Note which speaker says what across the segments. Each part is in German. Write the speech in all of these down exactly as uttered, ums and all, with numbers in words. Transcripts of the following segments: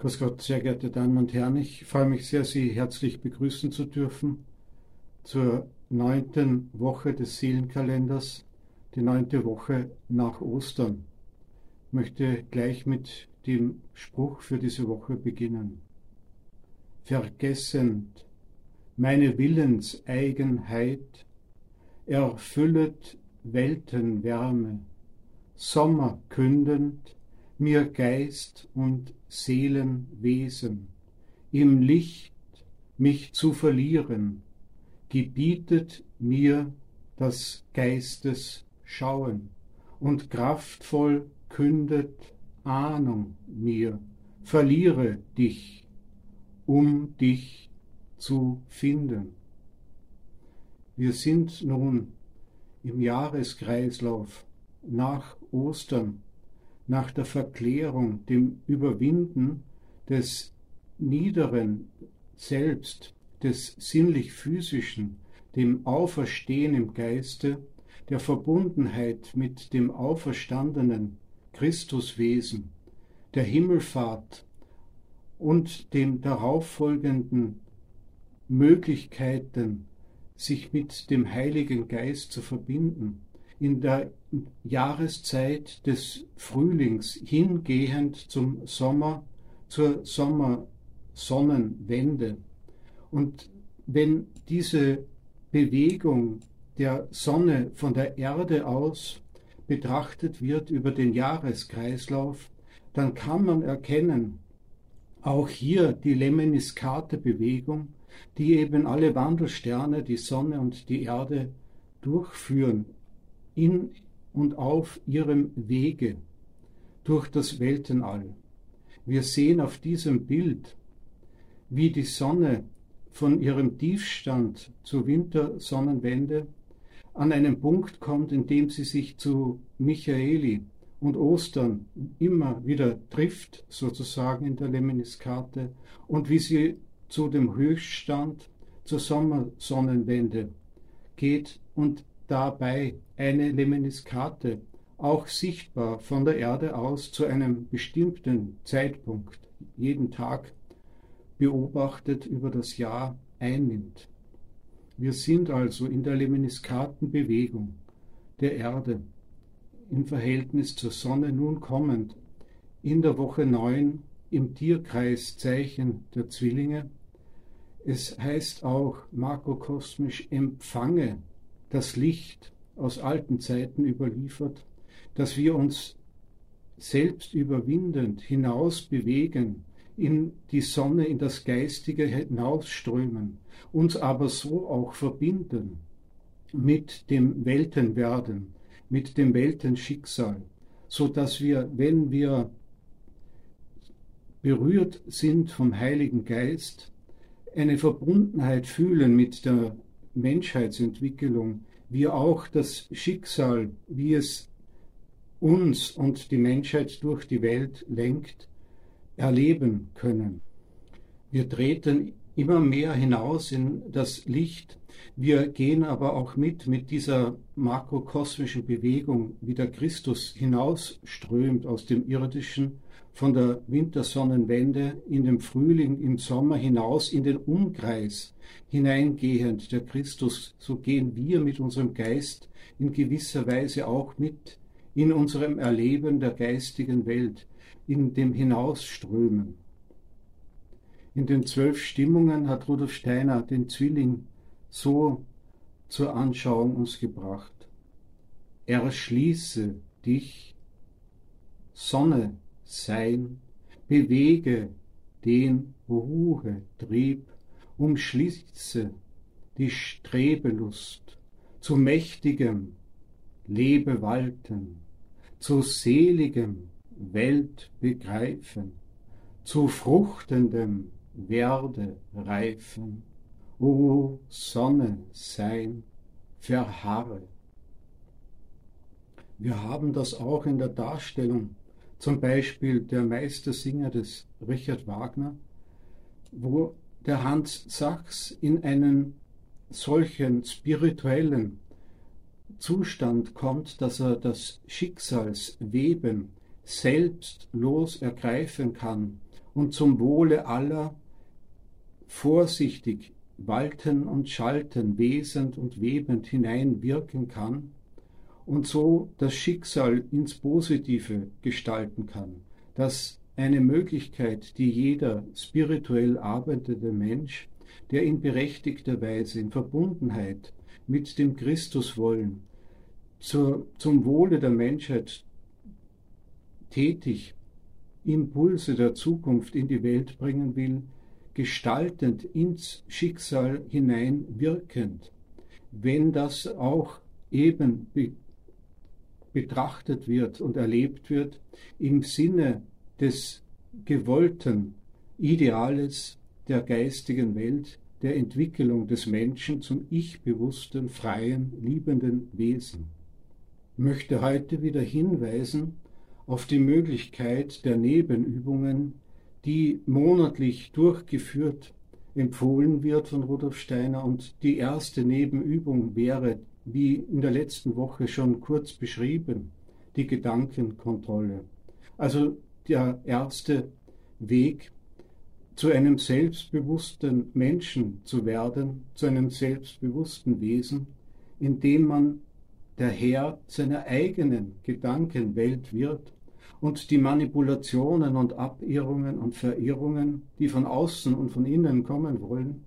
Speaker 1: Grüß Gott, sehr geehrte Damen und Herren, ich freue mich sehr, Sie herzlich begrüßen zu dürfen zur neunten Woche des Seelenkalenders, die neunte Woche nach Ostern. Ich möchte gleich mit dem Spruch für diese Woche beginnen. Vergessend meine Willenseigenheit, erfüllet Weltenwärme, Sommer kündend mir Geist und Seelenwesen, im Licht mich zu verlieren, gebietet mir das Geistes Schauen und kraftvoll kündet Ahnung mir, verliere dich, um dich zu finden. Wir sind nun im Jahreskreislauf nach Ostern, nach der Verklärung, dem Überwinden des niederen Selbst, des sinnlich-physischen, dem Auferstehen im Geiste, der Verbundenheit mit dem auferstandenen Christuswesen, der Himmelfahrt und dem darauffolgenden Möglichkeiten, sich mit dem Heiligen Geist zu verbinden, in der Jahreszeit des Frühlings hingehend zum Sommer, zur Sommersonnenwende. Und wenn diese Bewegung der Sonne von der Erde aus betrachtet wird über den Jahreskreislauf, dann kann man erkennen, auch hier die Lemniskate-Bewegung, die eben alle Wandelsterne, die Sonne und die Erde durchführen, in und auf ihrem Wege durch das Weltenall. Wir sehen auf diesem Bild, wie die Sonne von ihrem Tiefstand zur Wintersonnenwende an einen Punkt kommt, in dem sie sich zu Michaeli und Ostern immer wieder trifft, sozusagen in der Lemniskate, und wie sie zu dem Höchststand zur Sommersonnenwende geht und dabei eine Lemniskate auch sichtbar von der Erde aus zu einem bestimmten Zeitpunkt jeden Tag beobachtet über das Jahr einnimmt. Wir sind also in der Lemniskatenbewegung der Erde im Verhältnis zur Sonne nun kommend in der Woche neun im Tierkreiszeichen der Zwillinge. Es heißt auch makrokosmisch empfange das Licht aus alten Zeiten überliefert, dass wir uns selbst überwindend hinaus bewegen, in die Sonne, in das Geistige hinausströmen, uns aber so auch verbinden mit dem Weltenwerden, mit dem Weltenschicksal, so dass wir, wenn wir berührt sind vom Heiligen Geist, eine Verbundenheit fühlen mit der Menschheitsentwicklung, wir auch das Schicksal, wie es uns und die Menschheit durch die Welt lenkt, erleben können. Wir treten immer mehr hinaus in das Licht, wir gehen aber auch mit mit dieser makrokosmischen Bewegung, wie der Christus hinausströmt aus dem Irdischen, von der Wintersonnenwende in den Frühling, im Sommer hinaus in den Umkreis hineingehend, der Christus, so gehen wir mit unserem Geist in gewisser Weise auch mit in unserem Erleben der geistigen Welt, in dem Hinausströmen. In den zwölf Stimmungen hat Rudolf Steiner den Zwilling so zur Anschauung uns gebracht. Erschließe dich, Sonne sein, bewege den Ruhetrieb, umschließe die Strebelust, zu mächtigem Lebewalten, zu seligem Weltbegreifen, zu fruchtendem Werde reifen, o Sonne sein, verharre. Wir haben das auch in der Darstellung, zum Beispiel der Meistersinger des Richard Wagner, wo der Hans Sachs in einen solchen spirituellen Zustand kommt, dass er das Schicksalsweben selbstlos ergreifen kann und zum Wohle aller vorsichtig walten und schalten, wesend und webend hineinwirken kann und so das Schicksal ins Positive gestalten kann, dass eine Möglichkeit, die jeder spirituell arbeitende Mensch, der in berechtigter Weise in Verbundenheit mit dem Christuswollen zur, zum Wohle der Menschheit tätig Impulse der Zukunft in die Welt bringen will, gestaltend ins Schicksal hinein wirkend, wenn das auch eben be betrachtet wird und erlebt wird im Sinne des gewollten Ideales der geistigen Welt, der Entwicklung des Menschen zum ich-bewussten, freien, liebenden Wesen. Ich möchte heute wieder hinweisen auf die Möglichkeit der Nebenübungen, die monatlich durchgeführt empfohlen wird von Rudolf Steiner. Und die erste Nebenübung wäre, wie in der letzten Woche schon kurz beschrieben, die Gedankenkontrolle. Also der erste Weg, zu einem selbstbewussten Menschen zu werden, zu einem selbstbewussten Wesen, indem man der Herr seiner eigenen Gedankenwelt wird und die Manipulationen und Abirrungen und Verirrungen, die von außen und von innen kommen wollen,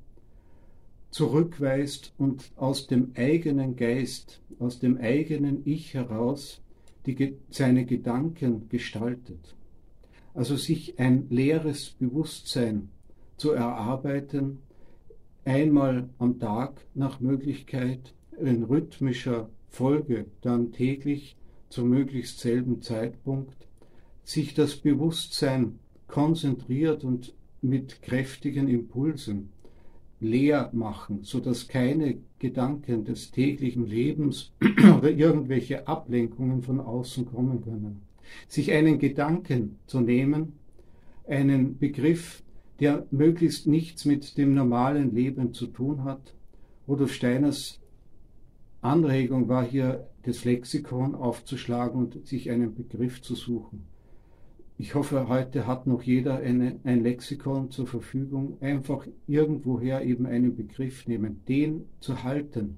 Speaker 1: zurückweist und aus dem eigenen Geist, aus dem eigenen Ich heraus die, seine Gedanken gestaltet. Also sich ein leeres Bewusstsein zu erarbeiten, einmal am Tag nach Möglichkeit, in rhythmischer Folge, dann täglich zum möglichst selben Zeitpunkt, sich das Bewusstsein konzentriert und mit kräftigen Impulsen leer machen, sodass keine Gedanken des täglichen Lebens oder irgendwelche Ablenkungen von außen kommen können. Sich einen Gedanken zu nehmen, einen Begriff, der möglichst nichts mit dem normalen Leben zu tun hat. Rudolf Steiners Anregung war hier, das Lexikon aufzuschlagen und sich einen Begriff zu suchen. Ich hoffe, heute hat noch jeder eine, ein Lexikon zur Verfügung. Einfach irgendwoher eben einen Begriff nehmen, den zu halten.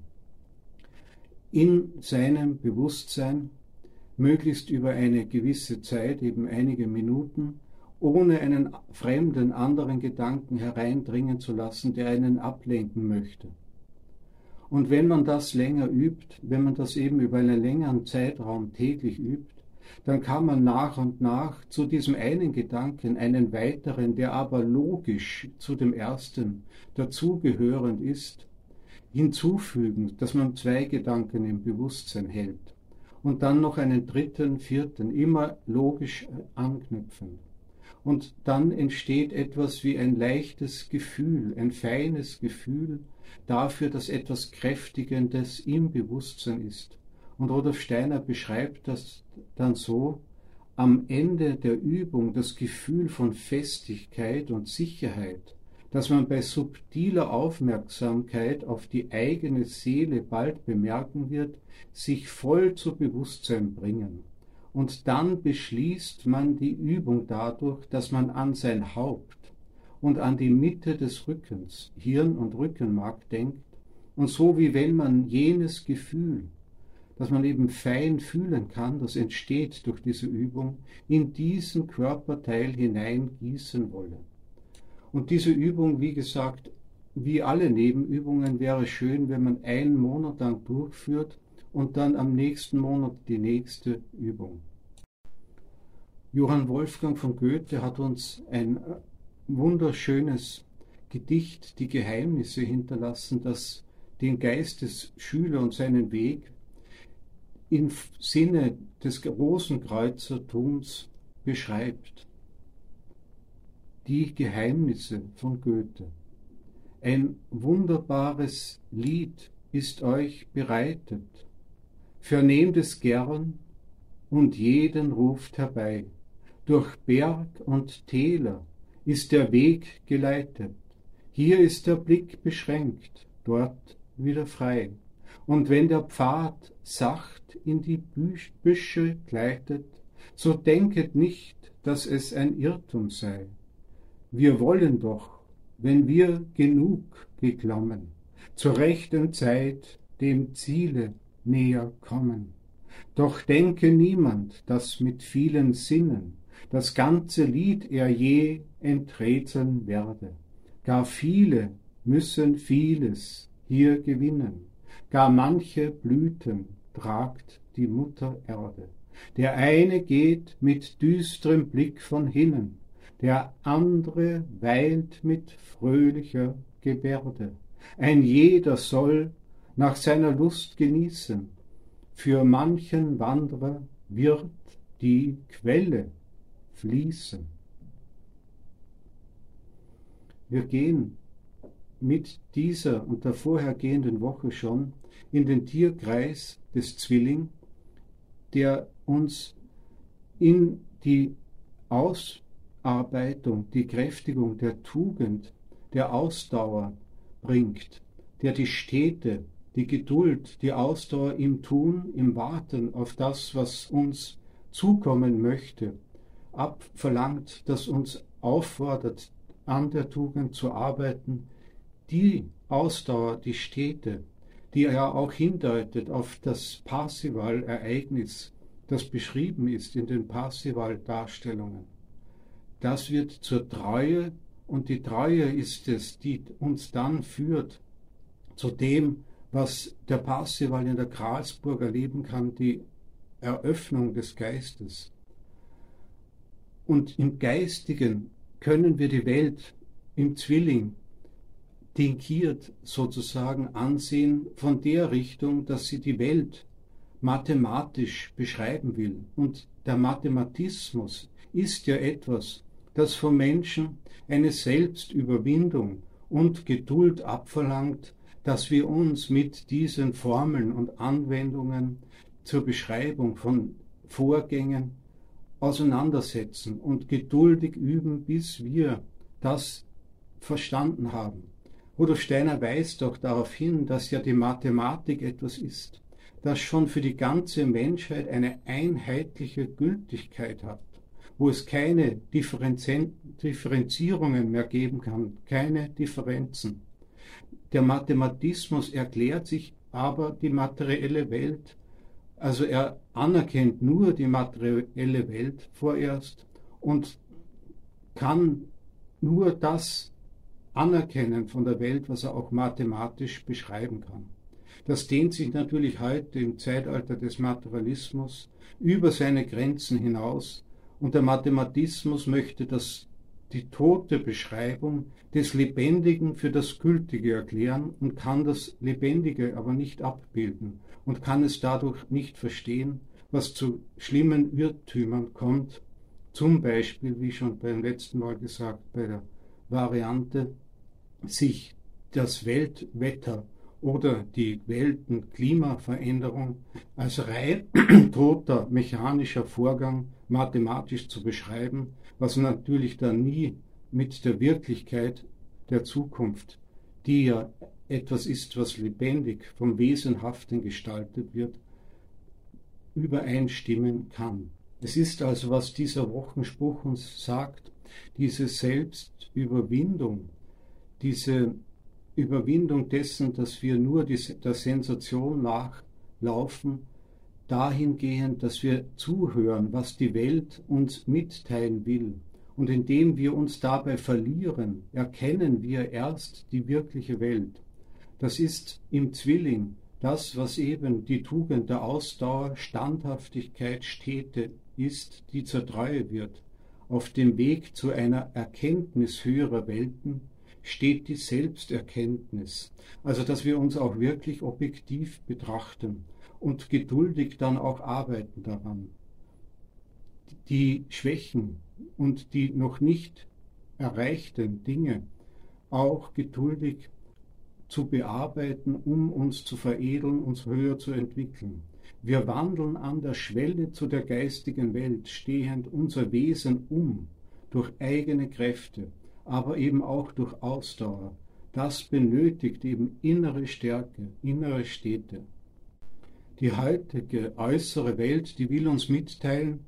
Speaker 1: In seinem Bewusstsein, möglichst über eine gewisse Zeit, eben einige Minuten, ohne einen fremden, anderen Gedanken hereindringen zu lassen, der einen ablenken möchte. Und wenn man das länger übt, wenn man das eben über einen längeren Zeitraum täglich übt, dann kann man nach und nach zu diesem einen Gedanken einen weiteren, der aber logisch zu dem ersten dazugehörend ist, hinzufügen, dass man zwei Gedanken im Bewusstsein hält und dann noch einen dritten, vierten, immer logisch anknüpfend. Und dann entsteht etwas wie ein leichtes Gefühl, ein feines Gefühl dafür, dass etwas Kräftigendes im Bewusstsein ist. Und Rudolf Steiner beschreibt das dann so: Am Ende der Übung das Gefühl von Festigkeit und Sicherheit, das man bei subtiler Aufmerksamkeit auf die eigene Seele bald bemerken wird, sich voll zu Bewusstsein bringen. Und dann beschließt man die Übung dadurch, dass man an sein Haupt und an die Mitte des Rückens, Hirn und Rückenmark denkt, und so wie wenn man jenes Gefühl, das man eben fein fühlen kann, das entsteht durch diese Übung, in diesen Körperteil hineingießen wolle. Und diese Übung, wie gesagt, wie alle Nebenübungen, wäre schön, wenn man einen Monat lang durchführt und dann am nächsten Monat die nächste Übung. Johann Wolfgang von Goethe hat uns ein wunderschönes Gedicht, die Geheimnisse, hinterlassen, das den Geist des Schülers und seinen Weg im Sinne des Rosenkreuzertums beschreibt. Die Geheimnisse von Goethe. Ein wunderbares Lied ist euch bereitet. Vernehmt es gern und jeden ruft herbei. Durch Berg und Täler ist der Weg geleitet. Hier ist der Blick beschränkt, dort wieder frei. Und wenn der Pfad sacht in die Büsche gleitet, so denket nicht, dass es ein Irrtum sei. Wir wollen doch, wenn wir genug geklommen, zur rechten Zeit dem Ziele näher kommen. Doch denke niemand, dass mit vielen Sinnen das ganze Lied er je enträtseln werde. Gar viele müssen vieles hier gewinnen, gar manche Blüten tragt die Mutter Erde. Der eine geht mit düstrem Blick von hinnen, der andere weilt mit fröhlicher Gebärde. Ein jeder soll nach seiner Lust genießen, für manchen Wanderer wird die Quelle fließen. Wir gehen mit dieser und der vorhergehenden Woche schon in den Tierkreis des Zwilling, der uns in die Ausarbeitung, die Kräftigung der Tugend, der Ausdauer bringt, der die Stete, die Geduld, die Ausdauer im Tun, im Warten auf das, was uns zukommen möchte, abverlangt, das uns auffordert, an der Tugend zu arbeiten, die Ausdauer, die Stete, die ja auch hindeutet auf das Parsival-Ereignis, das beschrieben ist in den Parsival-Darstellungen. Das wird zur Treue, und die Treue ist es, die uns dann führt zu dem, was der Parsival in der Gralsburg erleben kann, die Eröffnung des Geistes. Und im Geistigen können wir die Welt im Zwilling dinkiert sozusagen ansehen von der Richtung, dass sie die Welt mathematisch beschreiben will. Und der Mathematismus ist ja etwas, das vom Menschen eine Selbstüberwindung und Geduld abverlangt, dass wir uns mit diesen Formeln und Anwendungen zur Beschreibung von Vorgängen auseinandersetzen und geduldig üben, bis wir das verstanden haben. Rudolf Steiner weist doch darauf hin, dass ja die Mathematik etwas ist, das schon für die ganze Menschheit eine einheitliche Gültigkeit hat, wo es keine Differenzierungen mehr geben kann, keine Differenzen. Der Mathematismus erklärt sich aber die materielle Welt, also er anerkennt nur die materielle Welt vorerst und kann nur das anerkennen von der Welt, was er auch mathematisch beschreiben kann. Das dehnt sich natürlich heute im Zeitalter des Materialismus über seine Grenzen hinaus, und der Mathematismus möchte das, die tote Beschreibung des Lebendigen für das Gültige erklären und kann das Lebendige aber nicht abbilden und kann es dadurch nicht verstehen, was zu schlimmen Irrtümern kommt, zum Beispiel, wie schon beim letzten Mal gesagt, bei der Variante, sich das Weltwetter oder die Weltenklimaveränderung als rein toter mechanischer Vorgang mathematisch zu beschreiben, was natürlich dann nie mit der Wirklichkeit der Zukunft, die ja etwas ist, was lebendig vom Wesenhaften gestaltet wird, übereinstimmen kann. Es ist also, was dieser Wochenspruch uns sagt, diese Selbstüberwindung, diese Überwindung dessen, dass wir nur die, der Sensation nachlaufen, dahingehend, dass wir zuhören, was die Welt uns mitteilen will. Und indem wir uns dabei verlieren, erkennen wir erst die wirkliche Welt. Das ist im Zwilling das, was eben die Tugend der Ausdauer, Standhaftigkeit, Stete ist, die zur Treue wird. Auf dem Weg zu einer Erkenntnis höherer Welten steht die Selbsterkenntnis, also dass wir uns auch wirklich objektiv betrachten und geduldig dann auch arbeiten daran. Die Schwächen und die noch nicht erreichten Dinge auch geduldig zu bearbeiten, um uns zu veredeln, uns höher zu entwickeln. Wir wandeln an der Schwelle zu der geistigen Welt, stehend unser Wesen um, durch eigene Kräfte, aber eben auch durch Ausdauer. Das benötigt eben innere Stärke, innere Stete. Die heutige äußere Welt, die will uns mitteilen,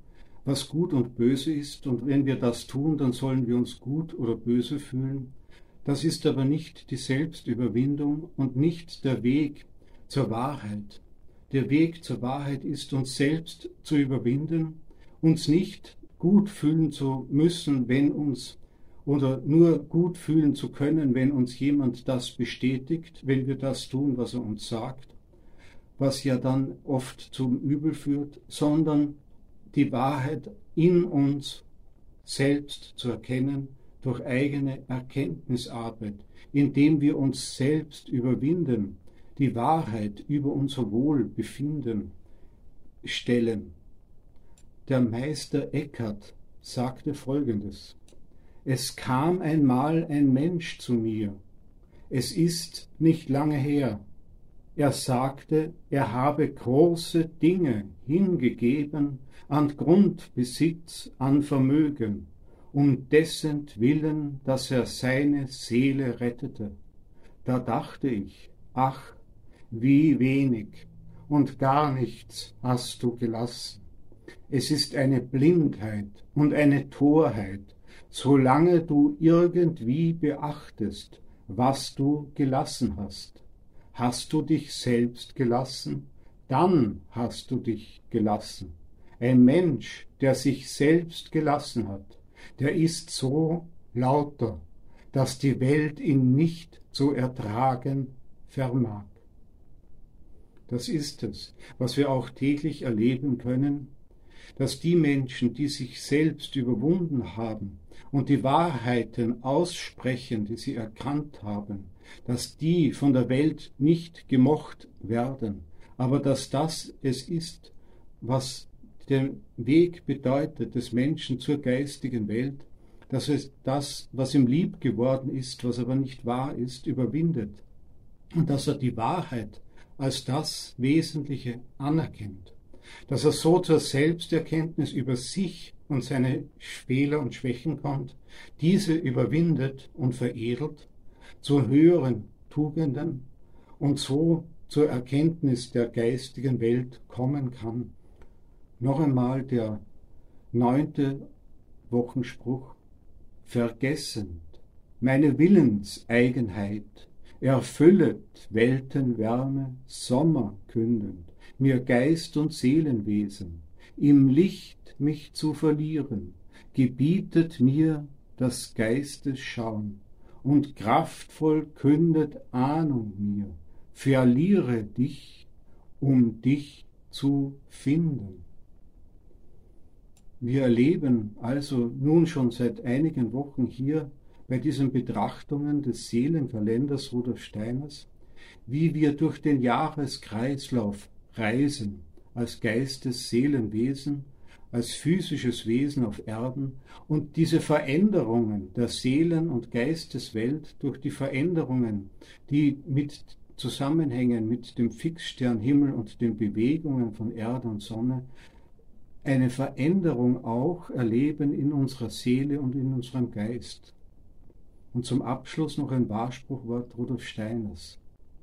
Speaker 1: was gut und böse ist, und wenn wir das tun, dann sollen wir uns gut oder böse fühlen. Das ist aber nicht die Selbstüberwindung und nicht der Weg zur Wahrheit. Der Weg zur Wahrheit ist, uns selbst zu überwinden, uns nicht gut fühlen zu müssen, wenn uns oder nur gut fühlen zu können, wenn uns jemand das bestätigt, wenn wir das tun, was er uns sagt, was ja dann oft zum Übel führt, sondern die Wahrheit in uns selbst zu erkennen durch eigene Erkenntnisarbeit, indem wir uns selbst überwinden, die Wahrheit über unser Wohlbefinden stellen. Der Meister Eckhart sagte Folgendes: Es kam einmal ein Mensch zu mir, es ist nicht lange her. Er sagte, er habe große Dinge hingegeben an Grundbesitz, an Vermögen, um dessen Willen, dass er seine Seele rettete. Da dachte ich, ach, wie wenig und gar nichts hast du gelassen. Es ist eine Blindheit und eine Torheit, solange du irgendwie beachtest, was du gelassen hast. Hast du dich selbst gelassen, dann hast du dich gelassen. Ein Mensch, der sich selbst gelassen hat, der ist so lauter, dass die Welt ihn nicht zu ertragen vermag. Das ist es, was wir auch täglich erleben können, dass die Menschen, die sich selbst überwunden haben und die Wahrheiten aussprechen, die sie erkannt haben, dass die von der Welt nicht gemocht werden, aber dass das es ist, was den Weg bedeutet des Menschen zur geistigen Welt, dass es das, was ihm lieb geworden ist, was aber nicht wahr ist, überwindet und dass er die Wahrheit als das Wesentliche anerkennt, dass er so zur Selbsterkenntnis über sich und seine Fehler und Schwächen kommt, diese überwindet und veredelt zu höheren Tugenden und so zur Erkenntnis der geistigen Welt kommen kann. Noch einmal der neunte Wochenspruch: Vergessend meine Willenseigenheit, erfüllet Weltenwärme, Sommer kündend, mir Geist und Seelenwesen, im Licht mich zu verlieren, gebietet mir das Geistes Schauen, und kraftvoll kündet Ahnung mir, verliere dich, um dich zu finden. Wir erleben also nun schon seit einigen Wochen hier bei diesen Betrachtungen des Seelenkalenders Rudolf Steiners, wie wir durch den Jahreskreislauf reisen, als Geistes-Seelenwesen, als physisches Wesen auf Erden, und diese Veränderungen der Seelen- und Geisteswelt durch die Veränderungen, die mit zusammenhängen mit dem Fixsternhimmel und den Bewegungen von Erde und Sonne, eine Veränderung auch erleben in unserer Seele und in unserem Geist. Und zum Abschluss noch ein Wahrspruchwort Rudolf Steiners: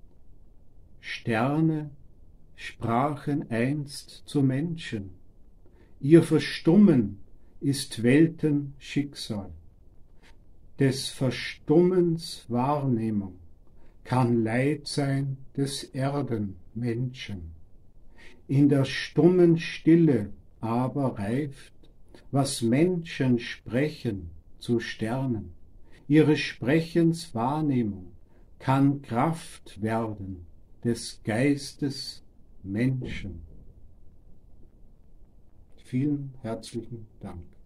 Speaker 1: Sterne sprachen einst zu Menschen, ihr Verstummen ist Weltenschicksal. Des Verstummens Wahrnehmung kann Leid sein des Erdenmenschen. In der stummen Stille aber reift, was Menschen sprechen zu Sternen. Ihres Sprechens Wahrnehmung kann Kraft werden des Geistes Menschen. Vielen herzlichen Dank.